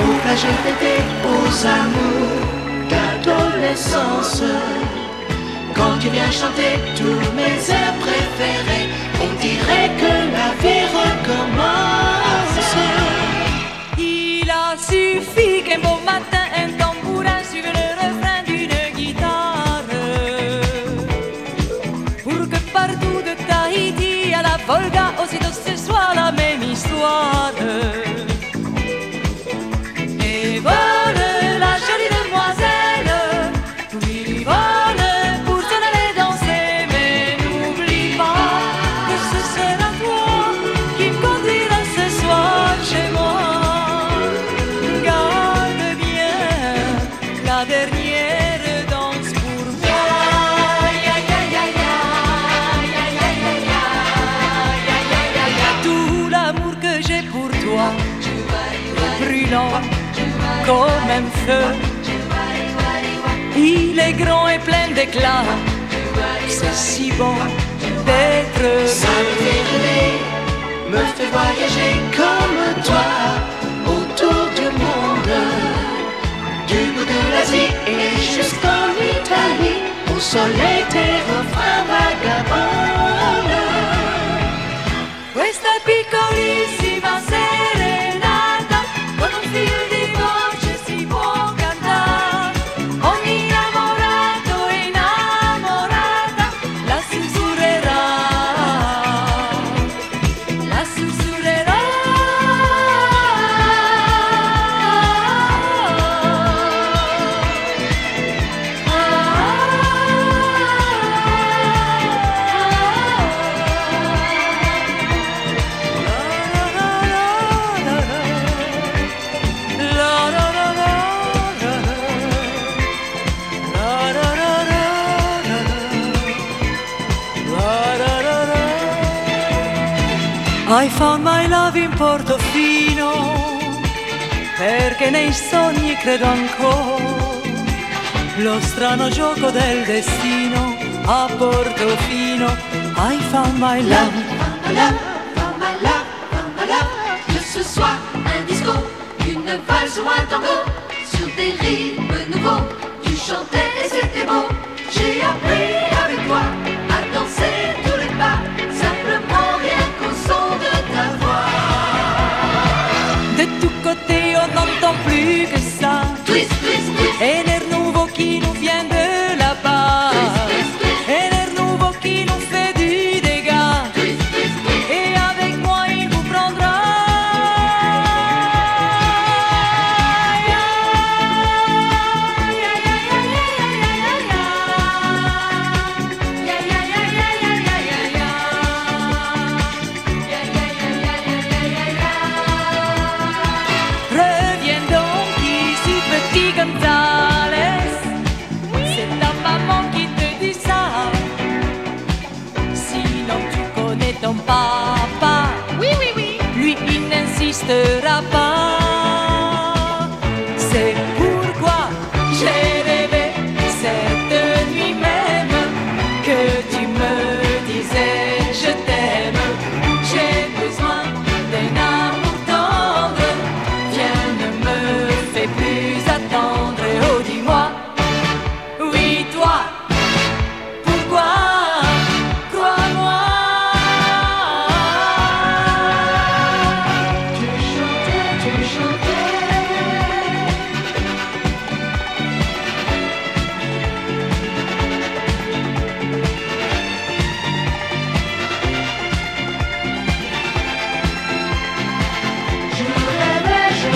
Pourquoi j'ai rêvé aux amours d'adolescence? Quand tu viens chanter tous mes airs préférés, on dirait que la vie recommence. Il a suffi qu'un beau matin un tambourin suive le refrain d'une guitare, pour que partout de Tahiti à la Volga, aussitôt ce soit la même histoire. Et vole la jolie demoiselle, oui vole pour s'en aller danser, mais n'oublie pas que ce sera toi qui me conduira ce soir chez moi. Garde bien la dernière danse pour moi. Tout l'amour que j'ai pour toi est brûlant comme un feu. Il est grand et plein d'éclat. C'est si bon d'être Ça me fait rêver, me fait voyager comme toi autour du monde, du bout de l'Asie et jusqu'en Italie, au soleil tes refrains vagabonds. Questa piccolissima serenata con un filo di voce si può cantare. Ogni innamorato e innamorata la sussurrerà, la sussurrerà. I found my love in Portofino, perché nei sogni credo ancora. Lo strano gioco del destino a Portofino. I found my love. Que ce soit un disco, une valse ou un tango, sur des rythmes nouveaux, tu chantais et c'était beau. J'ai appris avec toi à danser tous les pas, simplement rien qu'au son de ta voix. De tous côtés on n'entend plus que ça. Twist, twist, twist. Et l'air nouveau qui nous vient de là-bas. Et l'air nouveau qui nous fait du dégât. Et avec moi il vous prendra. Reviens donc ici, petit Gonzales. C'est ta maman qui te dit ça. Sinon tu connais ton papa. Oui, oui, oui. Lui il n'insistera pas. C'est pourquoi j'ai rêvé cette nuit même que tu me disais je t'aime. J'ai besoin d'un amour tendre. Viens, ne me fais plus attendre. Oh, dis-moi, oui, toi, pourquoi? Crois-moi. Tu chantais. Je rêvais, je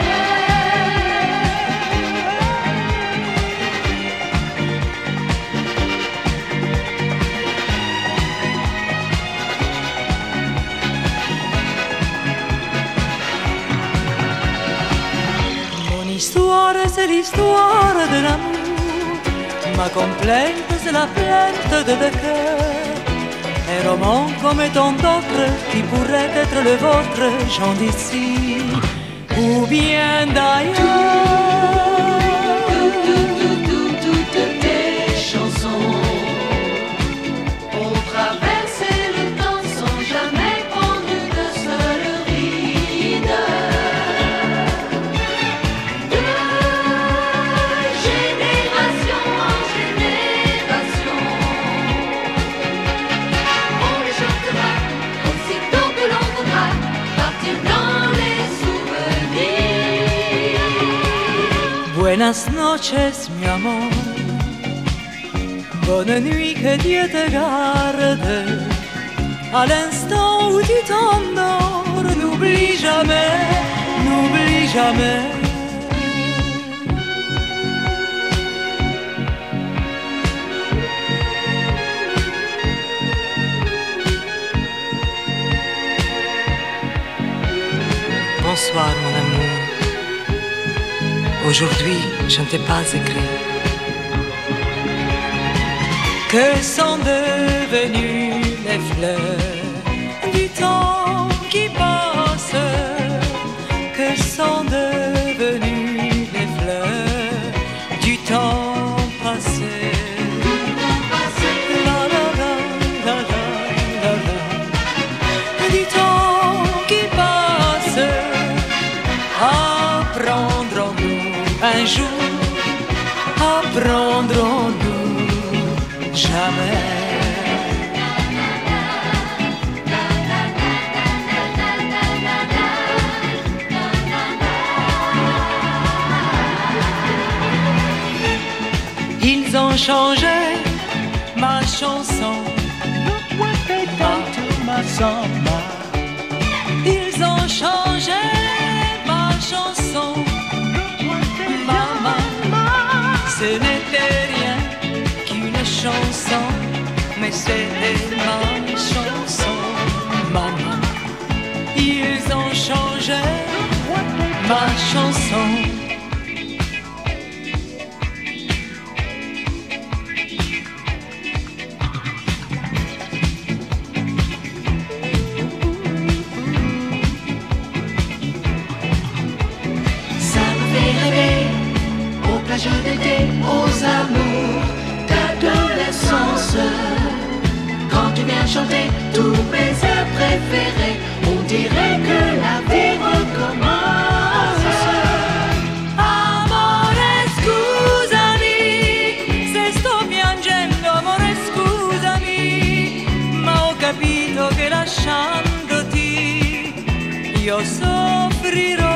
Mon histoire, c'est l'histoire de l'amour. Ma complainte, c'est la plainte de deux cœurs. Un roman comme tant d'autres qui pourrait être le vôtre, gens d'ici ou bien d'ailleurs. Toutes tes chansons ont traversé le temps sans jamais prendre une seule ride. Buenas noches, mi amor. Bonne nuit, que Dieu te garde. À l'instant où tu t'endors, n'oublie jamais, n'oublie jamais. Bonsoir mon amour. Aujourd'hui, je ne t'ai pas écrit. Que sont devenues les fleurs du temps qui passe? Que sont devenues les fleurs du temps passé? La la la la la la la. Du temps qui passe. Apprendrons-nous un jour? Apprendrons-nous jamais? Ils ont changé ma chanson. Look what they done to my song. Ils ont changé ma chanson. Maman, ce n'était rien qu'une chanson, mais c'était ma chanson. Maman, ils ont changé ma chanson. D'été, aux amours d'adolescence. Quand tu viens chanter tous mes airs préférés, on dirait que la vie recommence. Amore, scusami, se sto piangendo, amore, scusami, ma ho capito che lasciandoti io soffrirò.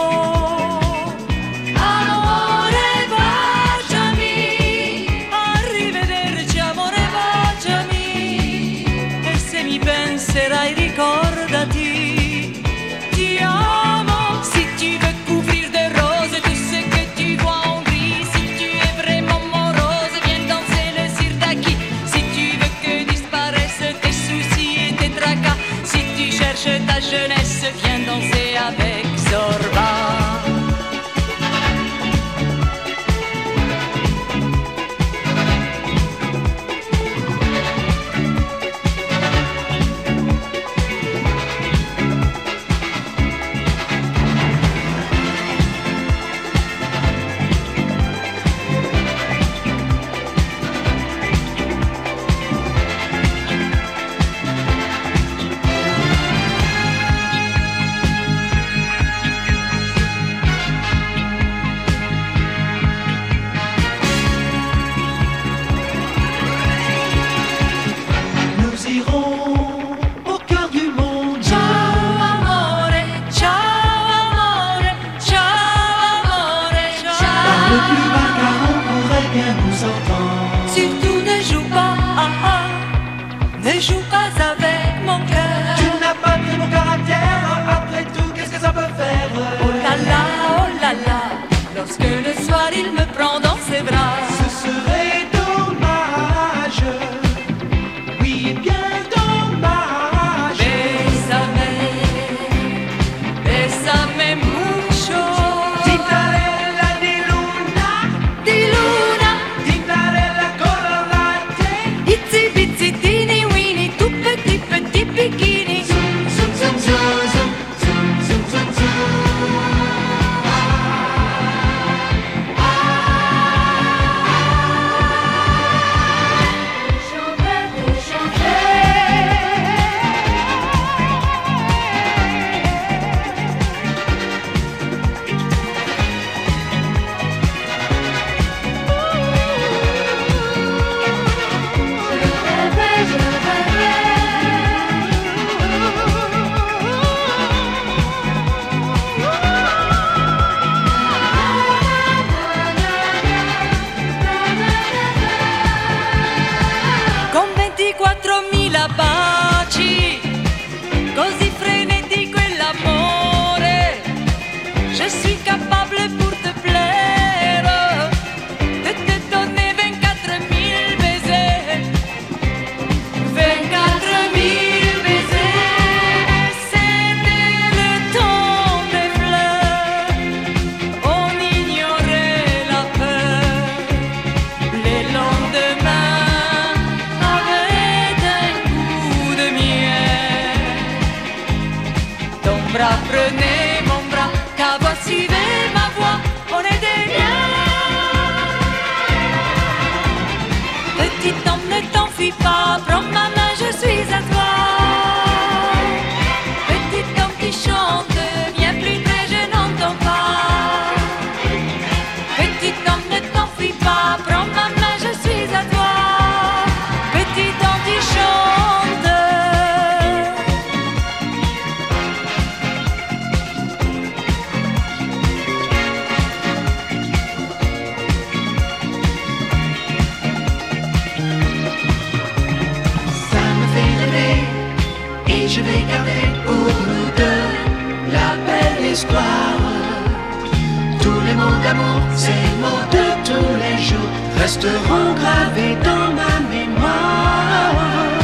Penserai, ricordati, ti amo. Si tu veux couvrir de roses tout ce que tu vois en gris, si tu es vraiment morose, viens danser le sirtaki. Si tu veux que disparaissent tes soucis et tes tracas, si tu cherches ta jeunesse, viens danser avec Zora. car prenez mon bras, car voici ma voix, on est des liens. Petit homme, ne t'enfuis pas, prends ma main, je suis à toi. Petit homme qui chante, viens plus près, je n'entends pas. Petit homme, ne t'enfuis pas, prends ma main, je suis à toi. Petit homme qui chante. Ça me fait rêver et je vais garder pour nous deux la belle histoire. Tous les mots d'amour, ces mots de tous les jours resteront gravés dans ma mémoire.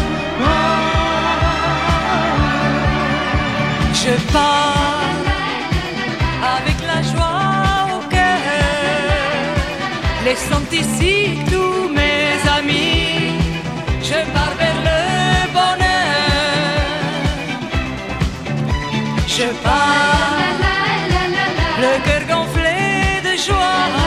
Je pars avec la joie au cœur, laissant ici tous mes amis. Je pars vers le bonheur. Je pars, le cœur gonflé de joie.